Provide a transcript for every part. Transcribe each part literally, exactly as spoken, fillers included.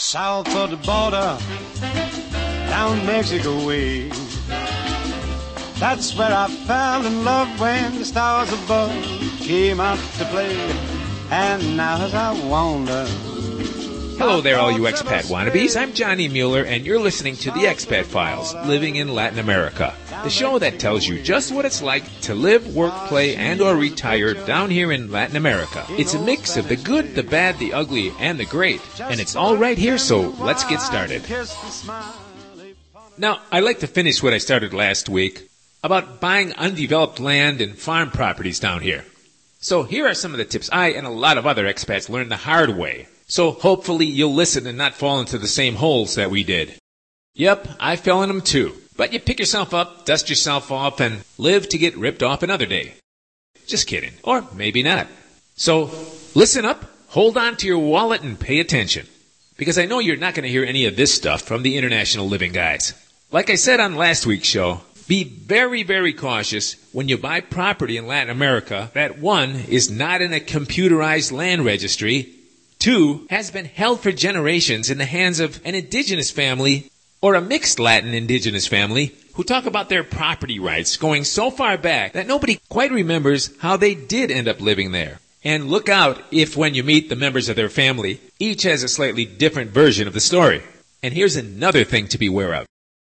south of the border, down Mexico way. That's where I fell in love when the stars above came out to play. And now as I wander... Hello there, all you expat wannabes. I'm Johnny Mueller, and you're listening to The Expat Files, Living in Latin America, the show that tells you just what it's like to live, work, play, and or retire down here in Latin America. It's a mix of the good, the bad, the ugly, and the great, and it's all right here, so let's get started. Now, I'd like to finish what I started last week about buying undeveloped land and farm properties down here. So here are some of the tips I and a lot of other expats learned the hard way. So hopefully you'll listen and not fall into the same holes that we did. Yep, I fell in them too. But you pick yourself up, dust yourself off, and live to get ripped off another day. Just kidding. Or maybe not. So listen up, hold on to your wallet, and pay attention. Because I know you're not going to hear any of this stuff from the International Living Guys. Like I said on last week's show, be very, very cautious when you buy property in Latin America that, one, is not in a computerized land registry, two, has been held for generations in the hands of an indigenous family or a mixed Latin indigenous family who talk about their property rights going so far back that nobody quite remembers how they did end up living there. And look out if when you meet the members of their family, each has a slightly different version of the story. And here's another thing to beware of.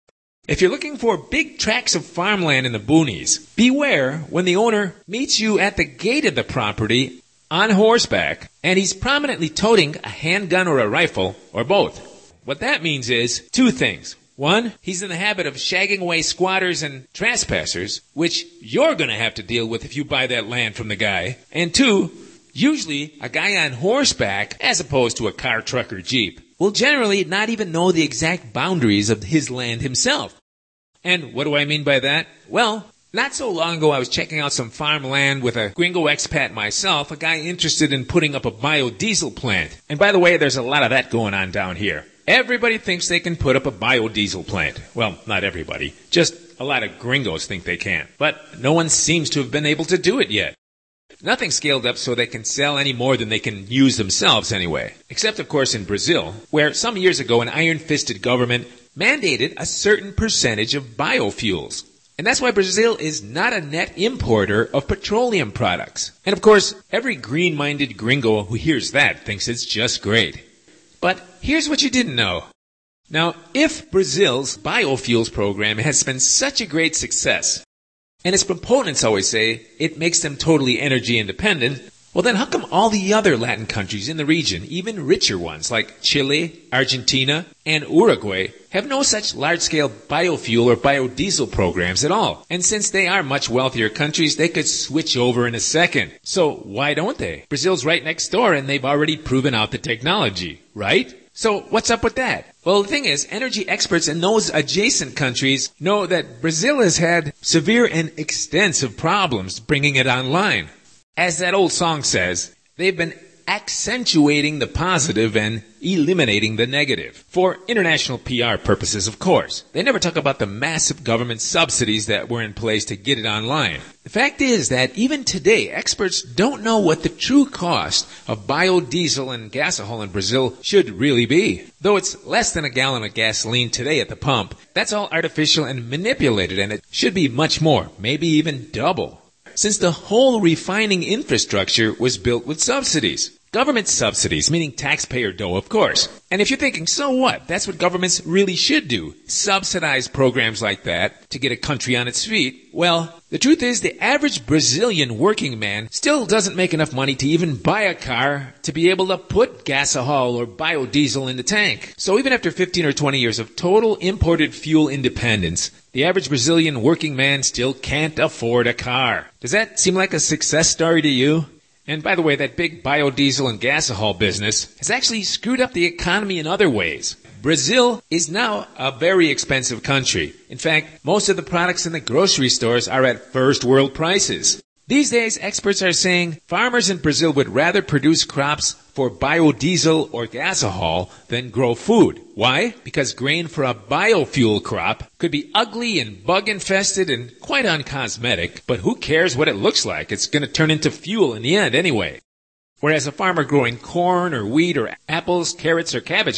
If you're looking for big tracts of farmland in the boonies, beware when the owner meets you at the gate of the property on horseback, and he's prominently toting a handgun or a rifle, or both. What that means is two things. One, he's in the habit of shagging away squatters and trespassers, which you're going to have to deal with if you buy that land from the guy. And two, usually a guy on horseback, as opposed to a car, truck, or jeep, will generally not even know the exact boundaries of his land himself. And what do I mean by that? Well, not so long ago, I was checking out some farmland with a gringo expat myself, a guy interested in putting up a biodiesel plant. And by the way, there's a lot of that going on down here. Everybody thinks they can put up a biodiesel plant. Well, not everybody. Just a lot of gringos think they can. But no one seems to have been able to do it yet. Nothing's scaled up so they can sell any more than they can use themselves anyway. Except, of course, in Brazil, where some years ago an iron-fisted government mandated a certain percentage of biofuels. And that's why Brazil is not a net importer of petroleum products. And of course, every green-minded gringo who hears that thinks it's just great. But here's what you didn't know. Now, if Brazil's biofuels program has been such a great success, and its proponents always say it makes them totally energy independent, well then how come all the other Latin countries in the region, even richer ones like Chile, Argentina, and Uruguay, have no such large-scale biofuel or biodiesel programs at all? And since they are much wealthier countries, they could switch over in a second. So why don't they? Brazil's right next door and they've already proven out the technology, right? So what's up with that? Well, the thing is, energy experts in those adjacent countries know that Brazil has had severe and extensive problems bringing it online. As that old song says, they've been accentuating the positive and eliminating the negative. For international P R purposes, of course. They never talk about the massive government subsidies that were in place to get it online. The fact is that even today, experts don't know what the true cost of biodiesel and gasohol in Brazil should really be. Though it's less than a gallon of gasoline today at the pump, that's all artificial and manipulated, and it should be much more, maybe even double. Since the whole refining infrastructure was built with subsidies. Government subsidies, meaning taxpayer dough, of course. And if you're thinking, so what? That's what governments really should do. Subsidize programs like that to get a country on its feet. Well, the truth is the average Brazilian working man still doesn't make enough money to even buy a car to be able to put gasohol or biodiesel in the tank. So even after fifteen or twenty years of total imported fuel independence, the average Brazilian working man still can't afford a car. Does that seem like a success story to you? And by the way, that big biodiesel and gasohol business has actually screwed up the economy in other ways. Brazil is now a very expensive country. In fact, most of the products in the grocery stores are at first world prices. These days, experts are saying farmers in Brazil would rather produce crops for biodiesel or gasohol than grow food. Why? Because grain for a biofuel crop could be ugly and bug-infested and quite uncosmetic, but who cares what it looks like? It's going to turn into fuel in the end anyway. Whereas a farmer growing corn or wheat or apples, carrots, or cabbages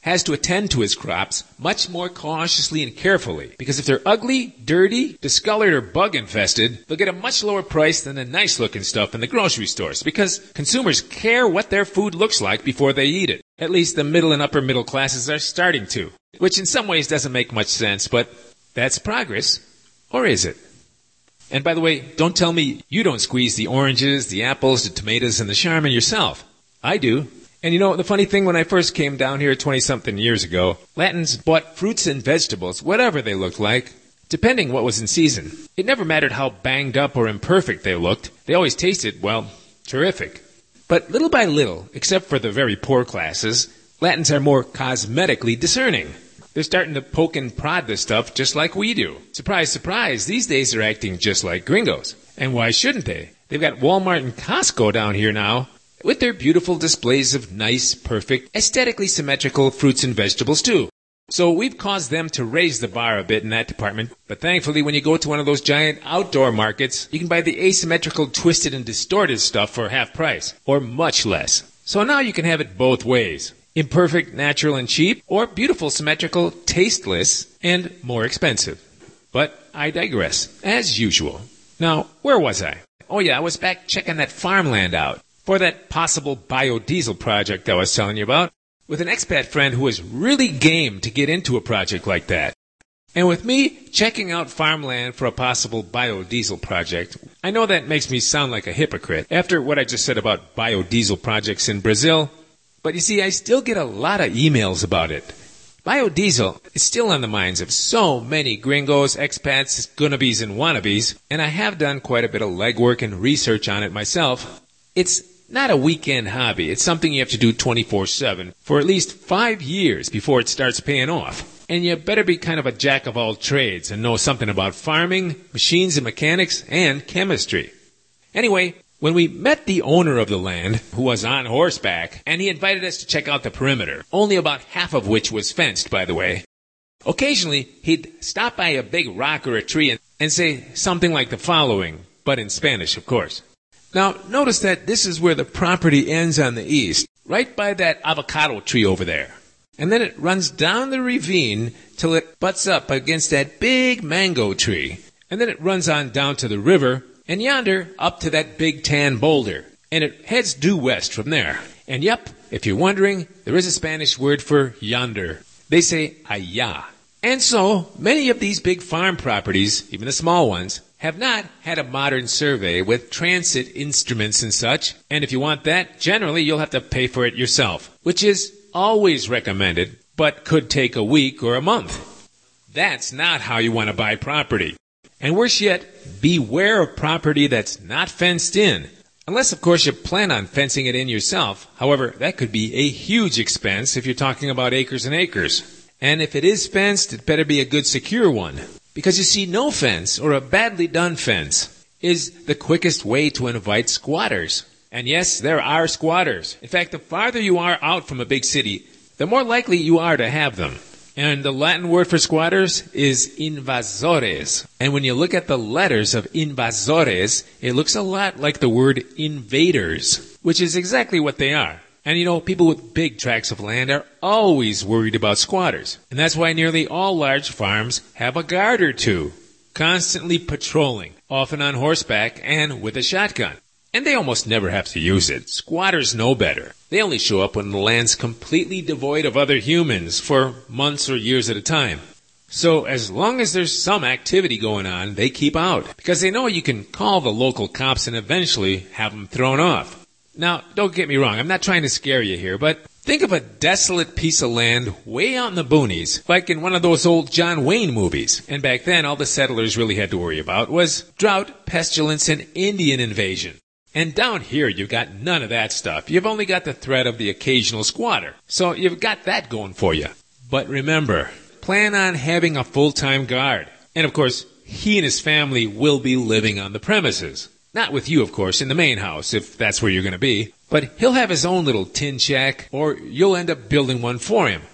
has to attend to his crops much more cautiously and carefully, because if they're ugly, dirty, discolored, or bug-infested, they'll get a much lower price than the nice-looking stuff in the grocery stores, because consumers care what their food looks like before they eat it. At least the middle and upper middle classes are starting to, which in some ways doesn't make much sense, but that's progress. Or is it? And by the way, don't tell me you don't squeeze the oranges, the apples, the tomatoes, and the Charmin yourself. I do. And you know, the funny thing, when I first came down here twenty-something years ago, Latins bought fruits and vegetables, whatever they looked like, depending what was in season. It never mattered how banged up or imperfect they looked. They always tasted, well, terrific. But little by little, except for the very poor classes, Latins are more cosmetically discerning. They're starting to poke and prod this stuff just like we do. Surprise, surprise, these days they're acting just like gringos. And why shouldn't they? They've got Walmart and Costco down here now, with their beautiful displays of nice, perfect, aesthetically symmetrical fruits and vegetables too. So we've caused them to raise the bar a bit in that department, but thankfully when you go to one of those giant outdoor markets, you can buy the asymmetrical, twisted, and distorted stuff for half price, or much less. So now you can have it both ways. Imperfect, natural, and cheap, or beautiful, symmetrical, tasteless, and more expensive. But I digress, as usual. Now, where was I? Oh yeah, I was back checking that farmland out for that possible biodiesel project I was telling you about, with an expat friend who was really game to get into a project like that. And with me checking out farmland for a possible biodiesel project, I know that makes me sound like a hypocrite after what I just said about biodiesel projects in Brazil, but you see, I still get a lot of emails about it. Biodiesel is still on the minds of so many gringos, expats, gonnabes, and wannabes, and I have done quite a bit of legwork and research on it myself. It's not a weekend hobby. It's something you have to do twenty-four seven for at least five years before it starts paying off. And you better be kind of a jack of all trades and know something about farming, machines and mechanics, and chemistry. Anyway, when we met the owner of the land, who was on horseback, and he invited us to check out the perimeter, only about half of which was fenced, by the way, occasionally he'd stop by a big rock or a tree and, and say something like the following, but in Spanish, of course. Now, notice that this is where the property ends on the east, right by that avocado tree over there. And then it runs down the ravine till it butts up against that big mango tree. And then it runs on down to the river, and yonder up to that big tan boulder. And it heads due west from there. And yep, if you're wondering, there is a Spanish word for yonder. They say allá. And so, many of these big farm properties, even the small ones, have not had a modern survey with transit instruments and such, and if you want that, generally you'll have to pay for it yourself, which is always recommended, but could take a week or a month. That's not how you want to buy property. And worse yet, beware of property that's not fenced in, unless of course you plan on fencing it in yourself. However, that could be a huge expense if you're talking about acres and acres. And if it is fenced, it better be a good secure one. Because you see, no fence, or a badly done fence, is the quickest way to invite squatters. And yes, there are squatters. In fact, the farther you are out from a big city, the more likely you are to have them. And the Latin word for squatters is invasores. And when you look at the letters of invasores, it looks a lot like the word invaders, which is exactly what they are. And you know, people with big tracts of land are always worried about squatters. And that's why nearly all large farms have a guard or two, constantly patrolling, often on horseback and with a shotgun. And they almost never have to use it. Squatters know better. They only show up when the land's completely devoid of other humans for months or years at a time. So as long as there's some activity going on, they keep out, because they know you can call the local cops and eventually have them thrown off. Now, don't get me wrong, I'm not trying to scare you here, but think of a desolate piece of land way out in the boonies, like in one of those old John Wayne movies. And back then, all the settlers really had to worry about was drought, pestilence, and Indian invasion. And down here, you've got none of that stuff. You've only got the threat of the occasional squatter. So you've got that going for you. But remember, plan on having a full-time guard. And of course, he and his family will be living on the premises. Not with you, of course, in the main house, if that's where you're going to be. But he'll have his own little tin shack, or you'll end up building one for him.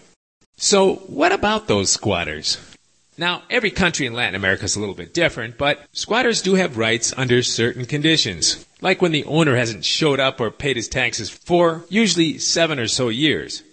So what about those squatters? Now, every country in Latin America is a little bit different, but squatters do have rights under certain conditions. Like when the owner hasn't showed up or paid his taxes for usually seven or so years.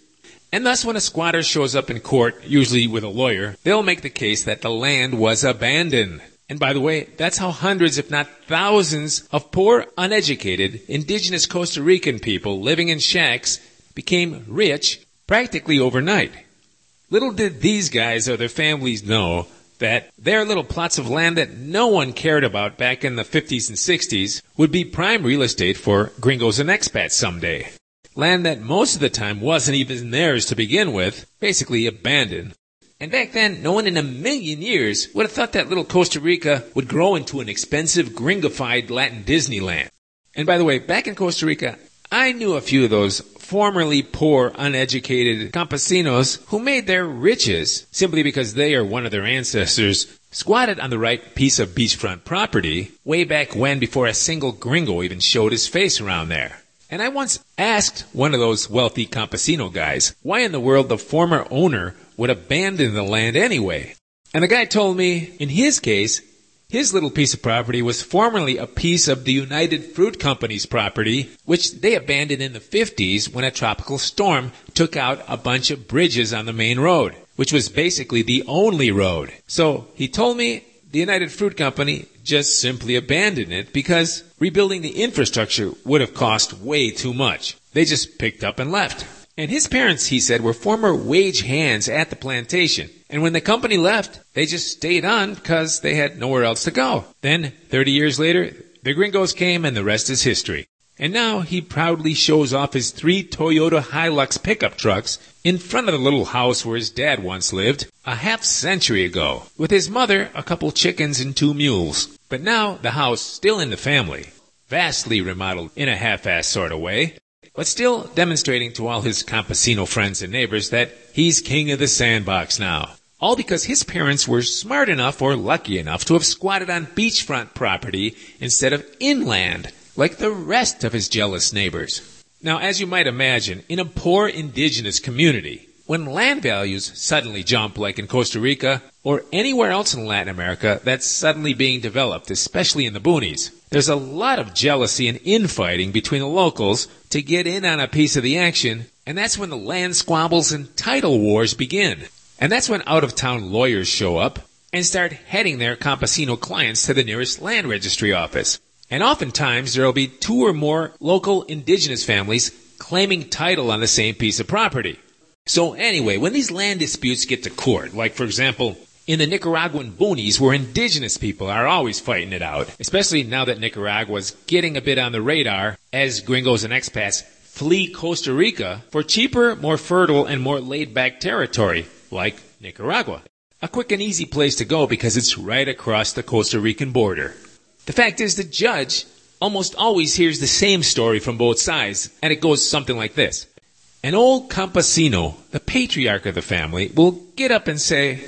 And thus when a squatter shows up in court, usually with a lawyer, they'll make the case that the land was abandoned. And by the way, that's how hundreds, if not thousands, of poor, uneducated, indigenous Costa Rican people living in shacks became rich practically overnight. Little did these guys or their families know that their little plots of land that no one cared about back in the fifties and sixties would be prime real estate for gringos and expats someday. Land that most of the time wasn't even theirs to begin with, basically abandoned. And back then, no one in a million years would have thought that little Costa Rica would grow into an expensive, gringified Latin Disneyland. And by the way, back in Costa Rica, I knew a few of those formerly poor, uneducated campesinos who made their riches simply because they or one of their ancestors squatted on the right piece of beachfront property way back when, before a single gringo even showed his face around there. And I once asked one of those wealthy campesino guys why in the world the former owner would abandon the land anyway. And the guy told me, in his case, his little piece of property was formerly a piece of the United Fruit Company's property, which they abandoned in the fifties when a tropical storm took out a bunch of bridges on the main road, which was basically the only road. So he told me the United Fruit Company just simply abandoned it because rebuilding the infrastructure would have cost way too much. They just picked up and left. And his parents, he said, were former wage hands at the plantation. And when the company left, they just stayed on because they had nowhere else to go. Then, thirty years later, the gringos came and the rest is history. And now he proudly shows off his three Toyota Hilux pickup trucks in front of the little house where his dad once lived a half century ago, with his mother, a couple chickens, and two mules. But now the house still in the family, vastly remodeled in a half-assed sort of way, but still demonstrating to all his campesino friends and neighbors that he's king of the sandbox now. All because his parents were smart enough or lucky enough to have squatted on beachfront property instead of inland, like the rest of his jealous neighbors. Now, as you might imagine, in a poor indigenous community, when land values suddenly jump like in Costa Rica or anywhere else in Latin America that's suddenly being developed, especially in the boonies, there's a lot of jealousy and infighting between the locals to get in on a piece of the action, and that's when the land squabbles and title wars begin. And that's when out-of-town lawyers show up and start heading their campesino clients to the nearest land registry office. And oftentimes there will be two or more local indigenous families claiming title on the same piece of property. So anyway, when these land disputes get to court, like for example, in the Nicaraguan boonies where indigenous people are always fighting it out, especially now that Nicaragua's getting a bit on the radar as gringos and expats flee Costa Rica for cheaper, more fertile, and more laid-back territory, like Nicaragua. A quick and easy place to go because it's right across the Costa Rican border. The fact is the judge almost always hears the same story from both sides, and it goes something like this. An old campesino, the patriarch of the family, will get up and say,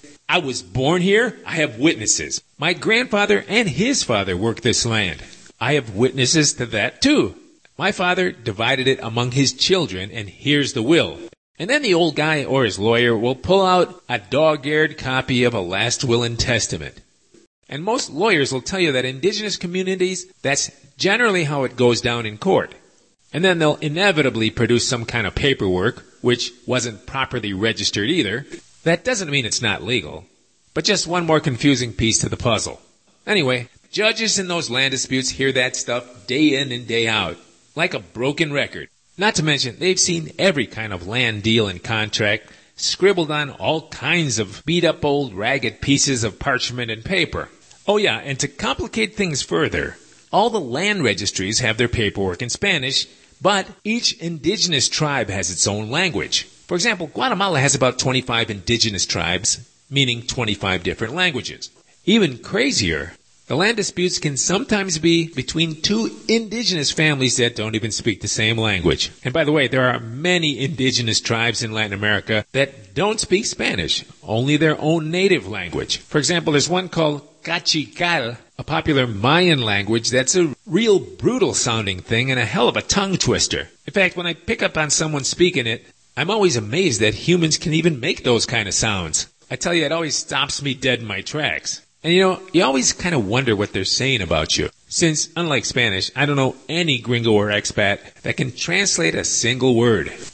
I was born here. I have witnesses. My grandfather and his father worked this land. I have witnesses to that too. My father divided it among his children, and here's the will. And then the old guy or his lawyer will pull out a dog-eared copy of a last will and testament. And most lawyers will tell you that indigenous communities, that's generally how it goes down in court. And then they'll inevitably produce some kind of paperwork, which wasn't properly registered either. That doesn't mean it's not legal, but just one more confusing piece to the puzzle. Anyway, judges in those land disputes hear that stuff day in and day out, like a broken record. Not to mention, they've seen every kind of land deal and contract scribbled on all kinds of beat-up old ragged pieces of parchment and paper. Oh yeah, and to complicate things further, all the land registries have their paperwork in Spanish, but each indigenous tribe has its own language. For example, Guatemala has about twenty-five indigenous tribes, meaning twenty-five different languages. Even crazier, the land disputes can sometimes be between two indigenous families that don't even speak the same language. And by the way, there are many indigenous tribes in Latin America that don't speak Spanish, only their own native language. For example, there's one called Cachical, a popular Mayan language that's a real brutal-sounding thing and a hell of a tongue twister. In fact, when I pick up on someone speaking it, I'm always amazed that humans can even make those kind of sounds. I tell you, it always stops me dead in my tracks. And you know, you always kind of wonder what they're saying about you. Since, unlike Spanish, I don't know any gringo or expat that can translate a single word.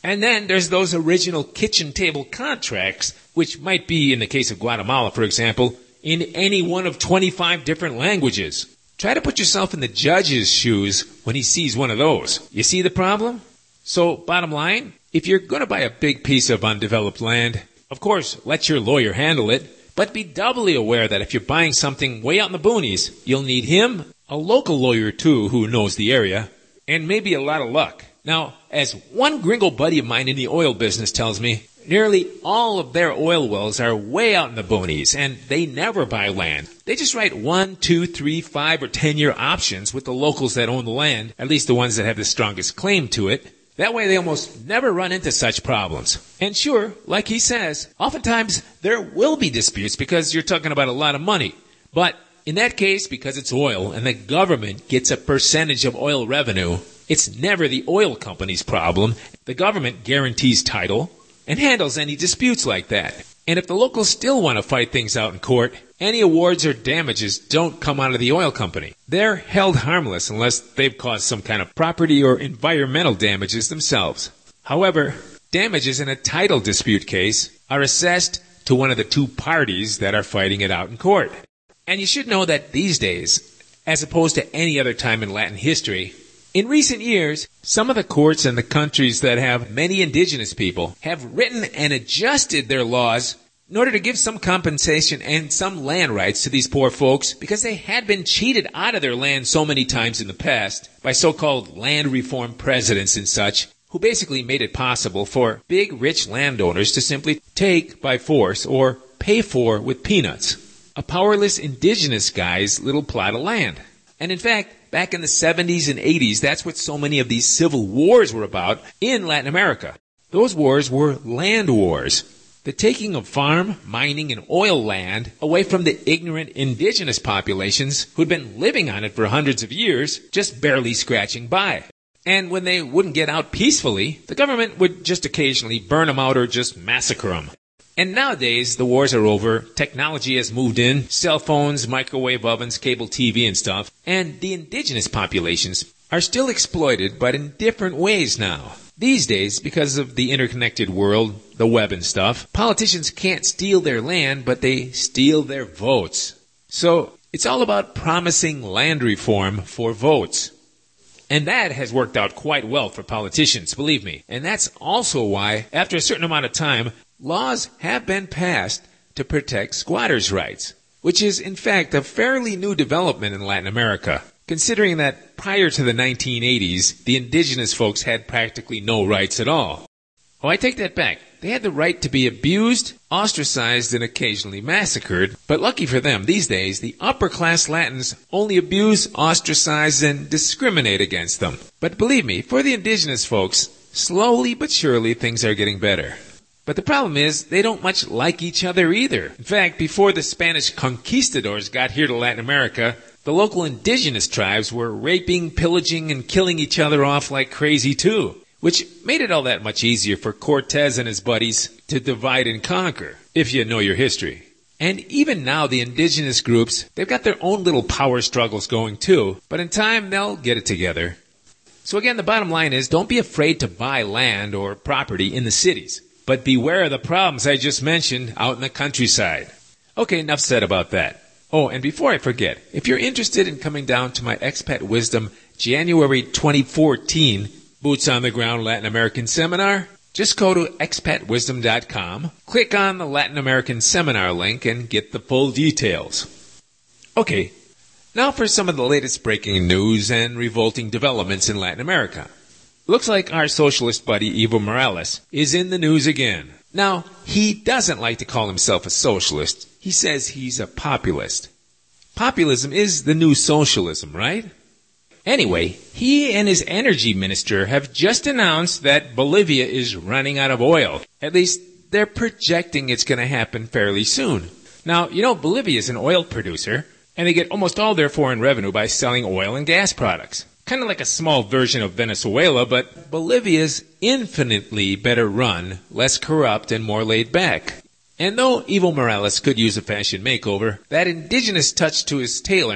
And then there's those original kitchen table contracts, which might be, in the case of Guatemala, for example, in any one of twenty-five different languages. Try to put yourself in the judge's shoes when he sees one of those. You see the problem? So, bottom line, if you're going to buy a big piece of undeveloped land, of course, let your lawyer handle it, but be doubly aware that if you're buying something way out in the boonies, you'll need him, a local lawyer too who knows the area, and maybe a lot of luck. Now, as one gringo buddy of mine in the oil business tells me, nearly all of their oil wells are way out in the boonies, and they never buy land. They just write one, two, three, five, or ten-year options with the locals that own the land, at least the ones that have the strongest claim to it. That way they almost never run into such problems. And sure, like he says, oftentimes there will be disputes because you're talking about a lot of money. But in that case, because it's oil and the government gets a percentage of oil revenue, it's never the oil company's problem. The government guarantees title and handles any disputes like that. And if the locals still want to fight things out in court, any awards or damages don't come out of the oil company. They're held harmless unless they've caused some kind of property or environmental damages themselves. However, damages in a title dispute case are assessed to one of the two parties that are fighting it out in court. And you should know that these days, as opposed to any other time in Latin history, in recent years, some of the courts in the countries that have many indigenous people have written and adjusted their laws in order to give some compensation and some land rights to these poor folks because they had been cheated out of their land so many times in the past by so-called land reform presidents and such, who basically made it possible for big rich landowners to simply take by force or pay for with peanuts a powerless indigenous guy's little plot of land. And in fact, back in the seventies and eighties, that's what so many of these civil wars were about in Latin America. Those wars were land wars. The taking of farm, mining, and oil land away from the ignorant indigenous populations who'd been living on it for hundreds of years, just barely scratching by. And when they wouldn't get out peacefully, the government would just occasionally burn them out or just massacre them. And nowadays, the wars are over, technology has moved in, cell phones, microwave ovens, cable T V and stuff, and the indigenous populations are still exploited, but in different ways now. These days, because of the interconnected world, the web and stuff, politicians can't steal their land, but they steal their votes. So, it's all about promising land reform for votes. And that has worked out quite well for politicians, believe me. And that's also why, after a certain amount of time, laws have been passed to protect squatters' rights, which is, in fact, a fairly new development in Latin America, considering that prior to the nineteen eighties, the indigenous folks had practically no rights at all. Oh, I take that back. They had the right to be abused, ostracized, and occasionally massacred, but lucky for them, these days, the upper-class Latins only abuse, ostracize, and discriminate against them. But believe me, for the indigenous folks, slowly but surely things are getting better. But the problem is, they don't much like each other either. In fact, before the Spanish conquistadors got here to Latin America, the local indigenous tribes were raping, pillaging, and killing each other off like crazy too, which made it all that much easier for Cortez and his buddies to divide and conquer, if you know your history. And even now, the indigenous groups, they've got their own little power struggles going too, but in time, they'll get it together. So again, the bottom line is, don't be afraid to buy land or property in the cities. But beware of the problems I just mentioned out in the countryside. Okay, enough said about that. Oh, and before I forget, if you're interested in coming down to my Expat Wisdom January twenty fourteen Boots on the Ground Latin American Seminar, just go to expat wisdom dot com, click on the Latin American Seminar link, and get the full details. Okay, now for some of the latest breaking news and revolting developments in Latin America. Looks like our socialist buddy Evo Morales is in the news again. Now, he doesn't like to call himself a socialist. He says he's a populist. Populism is the new socialism, right? Anyway, he and his energy minister have just announced that Bolivia is running out of oil. At least, they're projecting it's going to happen fairly soon. Now, you know, Bolivia is an oil producer, and they get almost all their foreign revenue by selling oil and gas products. Kind of like a small version of Venezuela, but Bolivia's infinitely better run, less corrupt, and more laid back. And though Evo Morales could use a fashion makeover, that indigenous touch to his tailoring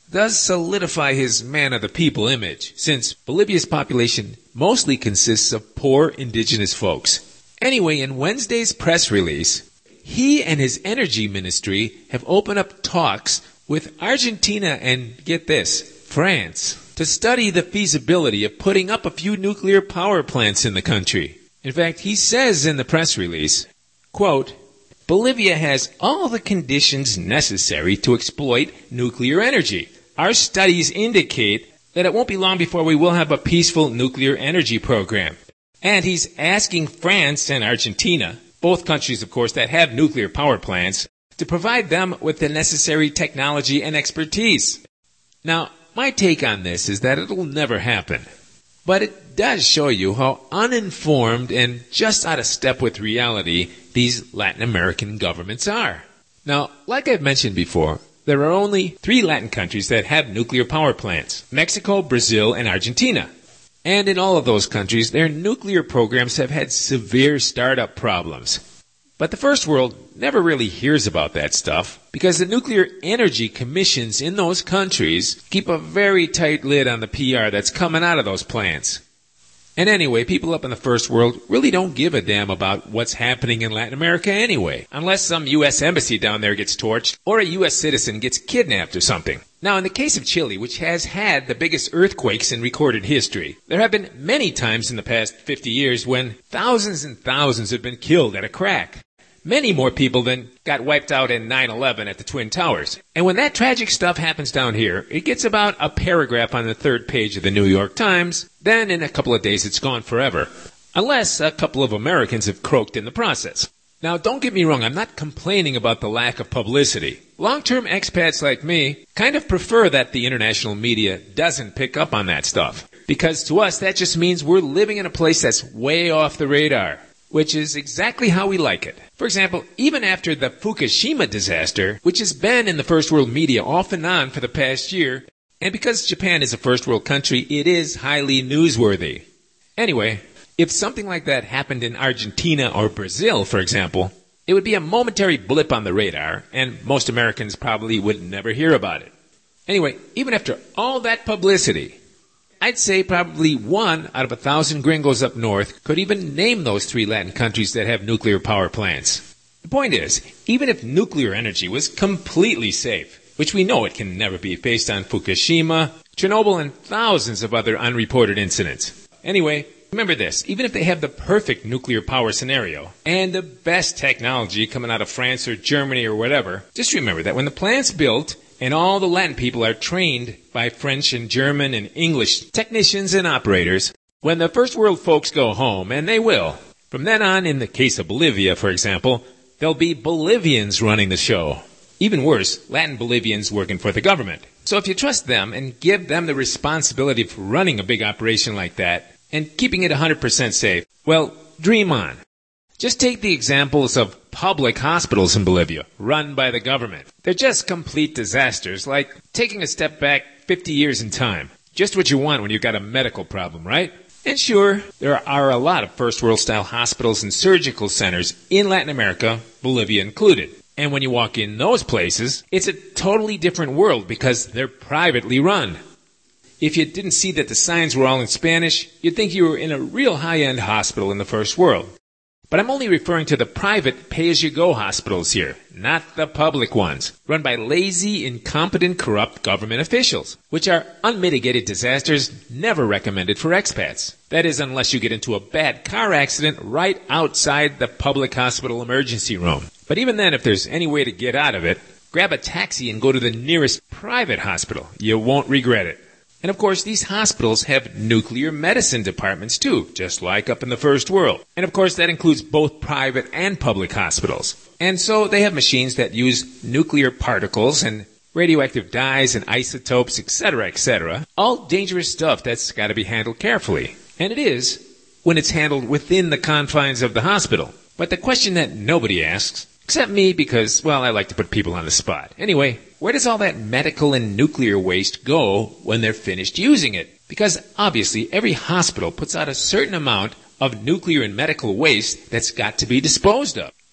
does solidify his man of the people image, since Bolivia's population mostly consists of poor indigenous folks. Anyway, in Wednesday's press release, he and his energy ministry have opened up talks with Argentina and, get this, France, to study the feasibility of putting up a few nuclear power plants in the country. In fact, he says in the press release, quote, Bolivia has all the conditions necessary to exploit nuclear energy. Our studies indicate that it won't be long before we will have a peaceful nuclear energy program. And he's asking France and Argentina, both countries, of course, that have nuclear power plants, to provide them with the necessary technology and expertise. Now, my take on this is that it'll never happen. But it does show you how uninformed and just out of step with reality these Latin American governments are. Now, like I've mentioned before, there are only three Latin countries that have nuclear power plants: Mexico, Brazil, and Argentina. And in all of those countries, their nuclear programs have had severe startup problems. But the first world never really hears about that stuff because the nuclear energy commissions in those countries keep a very tight lid on the P R that's coming out of those plants. And anyway, people up in the first world really don't give a damn about what's happening in Latin America anyway, unless some U S embassy down there gets torched or a U S citizen gets kidnapped or something. Now, in the case of Chile, which has had the biggest earthquakes in recorded history, there have been many times in the past fifty years when thousands and thousands have been killed at a crack. Many more people than got wiped out in nine eleven at the Twin Towers. And when that tragic stuff happens down here, it gets about a paragraph on the third page of the New York Times. Then in a couple of days it's gone forever. Unless a couple of Americans have croaked in the process. Now, don't get me wrong, I'm not complaining about the lack of publicity. Long-term expats like me kind of prefer that the international media doesn't pick up on that stuff. Because to us, that just means we're living in a place that's way off the radar. Which is exactly how we like it. For example, even after the Fukushima disaster, which has been in the first world media off and on for the past year, and because Japan is a first world country, it is highly newsworthy. Anyway, if something like that happened in Argentina or Brazil, for example, it would be a momentary blip on the radar, and most Americans probably would never hear about it. Anyway, even after all that publicity, I'd say probably one out of a thousand gringos up north could even name those three Latin countries that have nuclear power plants. The point is, even if nuclear energy was completely safe, which we know it can never be based on Fukushima, Chernobyl, and thousands of other unreported incidents. Anyway, remember this, even if they have the perfect nuclear power scenario and the best technology coming out of France or Germany or whatever, just remember that when the plant's built, and all the Latin people are trained by French and German and English technicians and operators. When the first world folks go home, and they will, from then on, in the case of Bolivia, for example, there'll be Bolivians running the show. Even worse, Latin Bolivians working for the government. So if you trust them and give them the responsibility for running a big operation like that and keeping it one hundred percent safe, well, dream on. Just take the examples of public hospitals in Bolivia, run by the government. They're just complete disasters, like taking a step back fifty years in time. Just what you want when you've got a medical problem, right? And sure, there are a lot of first world style hospitals and surgical centers in Latin America, Bolivia included. And when you walk in those places, it's a totally different world because they're privately run. If you didn't see that the signs were all in Spanish, you'd think you were in a real high-end hospital in the first world. But I'm only referring to the private pay-as-you-go hospitals here, not the public ones, run by lazy, incompetent, corrupt government officials, which are unmitigated disasters never recommended for expats. That is, unless you get into a bad car accident right outside the public hospital emergency room. But even then, if there's any way to get out of it, grab a taxi and go to the nearest private hospital. You won't regret it. And of course, these hospitals have nuclear medicine departments too, just like up in the first world. And of course, that includes both private and public hospitals. And so they have machines that use nuclear particles and radioactive dyes and isotopes, et cetera, et cetera. All dangerous stuff that's got to be handled carefully. And it is, when it's handled within the confines of the hospital. But the question that nobody asks, except me because, well, I like to put people on the spot. Anyway, where does all that medical and nuclear waste go when they're finished using it? Because obviously every hospital puts out a certain amount of nuclear and medical waste that's got to be disposed of.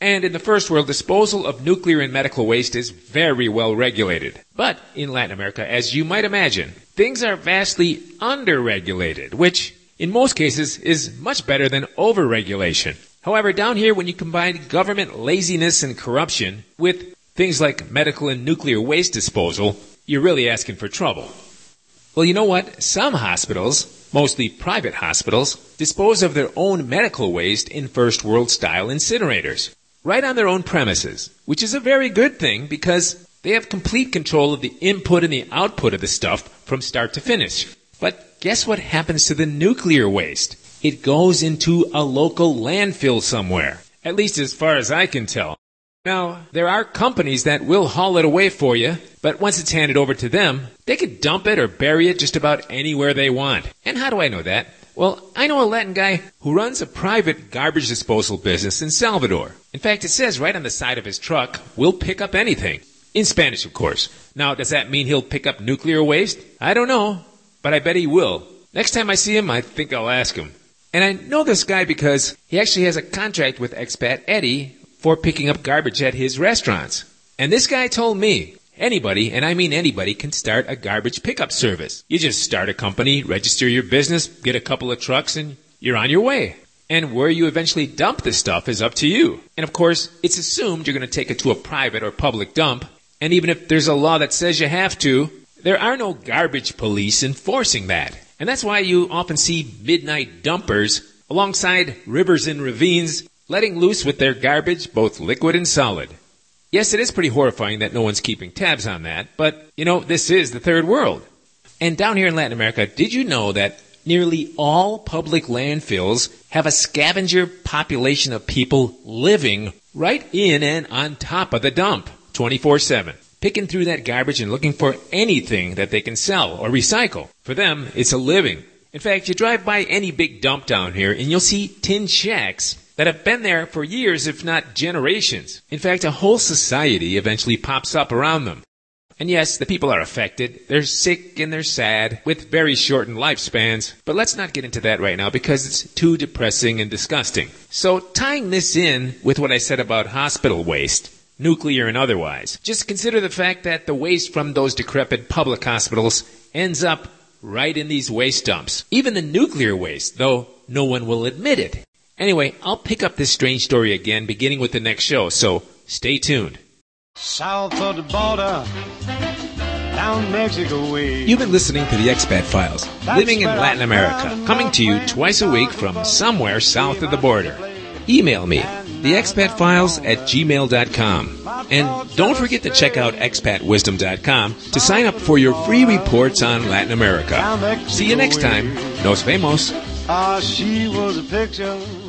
And in the first world, disposal of nuclear and medical waste is very well regulated. But in Latin America, as you might imagine, things are vastly under-regulated, which in most cases is much better than over-regulation. However, down here, when you combine government laziness and corruption with things like medical and nuclear waste disposal, you're really asking for trouble. Well, you know what? Some hospitals, mostly private hospitals, dispose of their own medical waste in first world style incinerators, right on their own premises, which is a very good thing because they have complete control of the input and the output of the stuff from start to finish. But guess what happens to the nuclear waste? It goes into a local landfill somewhere, at least as far as I can tell. Now, there are companies that will haul it away for you, but once it's handed over to them, they could dump it or bury it just about anywhere they want. And how do I know that? Well, I know a Latin guy who runs a private garbage disposal business in Salvador. In fact, it says right on the side of his truck, "We'll pick up anything." In Spanish, of course. Now, does that mean he'll pick up nuclear waste? I don't know, but I bet he will. Next time I see him, I think I'll ask him. And I know this guy because he actually has a contract with expat Eddie for picking up garbage at his restaurants. And this guy told me, anybody, and I mean anybody, can start a garbage pickup service. You just start a company, register your business, get a couple of trucks, and you're on your way. And where you eventually dump this stuff is up to you. And of course, it's assumed you're going to take it to a private or public dump. And even if there's a law that says you have to, there are no garbage police enforcing that. And that's why you often see midnight dumpers alongside rivers and ravines letting loose with their garbage, both liquid and solid. Yes, it is pretty horrifying that no one's keeping tabs on that, but, you know, this is the third world. And down here in Latin America, did you know that nearly all public landfills have a scavenger population of people living right in and on top of the dump, twenty-four seven, picking through that garbage and looking for anything that they can sell or recycle? For them, it's a living. In fact, you drive by any big dump down here and you'll see tin shacks that have been there for years, if not generations. In fact, a whole society eventually pops up around them. And yes, the people are affected. They're sick and they're sad, with very shortened lifespans. But let's not get into that right now because it's too depressing and disgusting. So tying this in with what I said about hospital waste, nuclear and otherwise, just consider the fact that the waste from those decrepit public hospitals ends up right in these waste dumps. Even the nuclear waste, though no one will admit it. Anyway, I'll pick up this strange story again beginning with the next show, so stay tuned. South of the border, down Mexico way. You've been listening to the Expat Files, living in Latin America, coming to you twice a week from somewhere south of the border. Email me, the expat files at gmail dot com. And don't forget to check out expat wisdom dot com to sign up for your free reports on Latin America. See you next time. Nos vemos. Ah, she was a picture